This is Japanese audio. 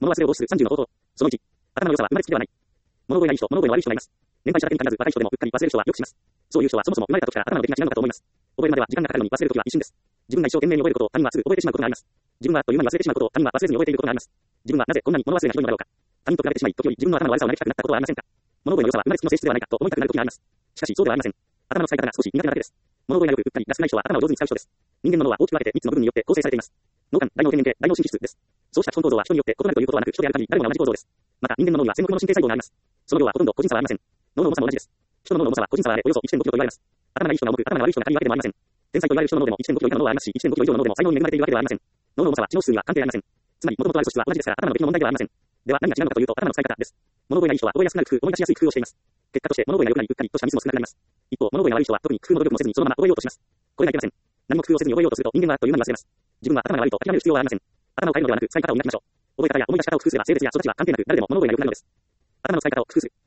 物忘れを防止する30の方法。その1、頭の良さは生まれつきではない。物覚えがいい人、物覚えの悪い人がいます。年配者だけに限らず若い人でもうっかり忘れる人はよくします。そういう人はそもそも生まれた時から頭の出来が違うのかと思います。覚えるまでは時間がかかるのに忘れる時は一瞬です。自分が一生懸命に覚えることを他人はすぐ覚えてしまうことがあります。自分はあっという間に忘れてしまうことを他人は忘れずに覚えていることがあります。自分はなぜこんなに物忘れがひどいのだろうか。他人と比べてしまい、時折自分の頭の悪さを嘆きたくなったことはありませんか。物覚えの良さは生まれつきの性質ではないかと思いたくなる時があります。しかしそうではありません。頭の使い方が少し苦手なだけです。物覚えがよくうっかりが少ない人は頭を上手に使う人です。人間の脳は大きく分けて3つの部分によって構成されています。脳幹、大脳辺縁系、大脳神経質です。そうした基本構造は人によって異なるということはなく、人である限り誰もが同じ構造です。また人間の脳には1000億個の神経細胞があります。その量はほとんど個人差はありません。脳の重さも同じです。人の脳の重さは個人差はあれおよそ 1.5 キロと言われます。頭がいい人が重く、頭が悪い人が軽いわけでもありません。天才と言われる人の脳でも 1.5 キロ以下の脳はありますし、1.5 キロ以上の脳でも才能に恵まれているわけではありません。脳の重さは知能数には関係ありません。つまり、元々ある素質は同じですから、頭の出来の問題ではありません。では、何が違うのかというと、頭の使い方です。物覚えがいい人は覚えやすくなる工夫、思い出しやすい工夫をしています。結果として、物覚えが良くなり、うっかりとしたミスも少なくなります。一方、物覚えが悪い人は特に工夫の努力もせずにそのまま覚えようとします。これがいけません。何も工夫をせずに覚えようとすると、人間はあっという間に忘れます。自分は頭が悪いと諦める必要はありません。頭を変えるのではなく、使い方を磨きましょう。覚え方や思い出し方を工夫すれば、性別や育ちは関係なく、誰でも物覚えが良くなるのです。頭の使い方を工夫する。